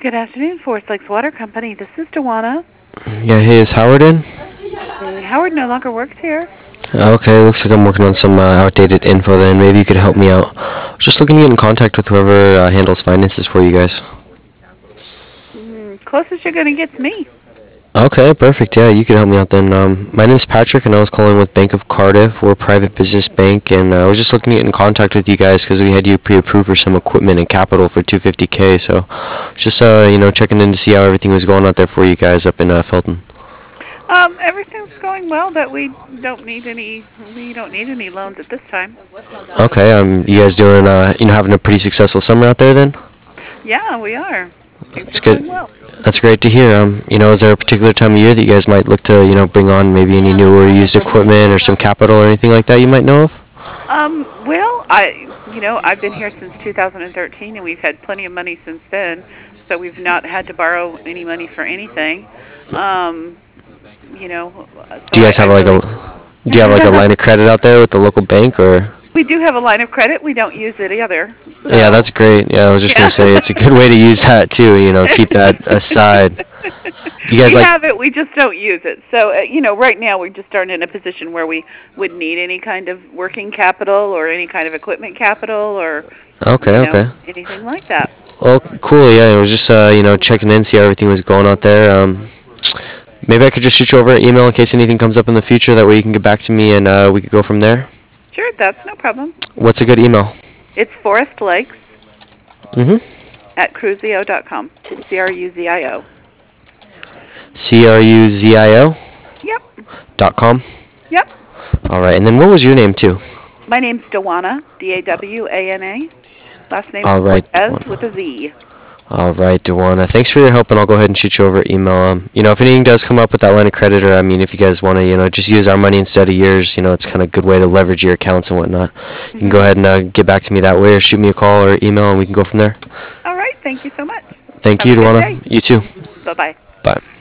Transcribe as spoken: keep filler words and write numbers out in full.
good afternoon, Forest Lakes Water Company. This is Dewana. Yeah, hey, is Howard in? Mm, Howard no longer works here. Okay, looks like I'm working on some uh, outdated info then. Maybe you could help me out. I was just looking to get in contact with whoever uh, handles finances for you guys. Mm, closest you're going to get's me. Okay, perfect. Yeah, you could help me out then. Um, my name is Patrick, and I was calling with Bank of Cardiff. We're a private business bank, and uh, I was just looking to get in contact with you guys because we had you pre-approved for some equipment and capital for two hundred fifty K. So, just uh, you know, checking in to see how everything was going out there for you guys up in uh, Felton. Um, everything's going well, but we don't need any. We don't need any loans at this time. Okay, um, you guys doing, uh, you know, having a pretty successful summer out there then? Yeah, we are. Things That's are going good. well. That's great to hear. Um, you know, is there a particular time of year that you guys might look to, you know, bring on maybe any new or used equipment or some capital or anything like that you might know of? Um, well, I, you know, I've been here since two thousand thirteen, and we've had plenty of money since then, so we've not had to borrow any money for anything. Um, you know, Do so you I, guys I have like really. a, do you have like a line of credit out there with the local bank or? We do have a line of credit. We don't use it either. Yeah, So, that's great. Yeah, I was just yeah. gonna say it's a good way to use that too. You know, keep that aside. Do you guys We like? have it. We just don't use it. So, uh, you know, right now we just aren't in a position where we would need any kind of working capital or any kind of equipment capital or, Okay, you know, okay. anything like that. Well, cool. Yeah, I was just uh, you know, checking in, see how everything was going out there. Um, maybe I could just shoot you over an email in case anything comes up in the future. That way you can get back to me and uh, we could go from there. Sure, that's no problem. What's a good email? It's Forest Lakes Mm-hmm. at cruzio dot com. C R U Z I O. C R U Z I O Yep. dot com. Yep. All right, and then what was your name too? My name's Dewana, D A W A N A. Last name All is right, Cortez Dewana. with a Z. All right, Dewana. Thanks for your help, and I'll go ahead and shoot you over email. Um, you know, if anything does come up with that line of credit, or I mean, if you guys want to, you know, just use our money instead of yours, you know, it's kind of a good way to leverage your accounts and whatnot. Mm-hmm. You can go ahead and uh, get back to me that way, or shoot me a call or email, and we can go from there. All right. Thank you so much. Thank Have you, a good Dewana. day. You too. Bye-bye. Bye.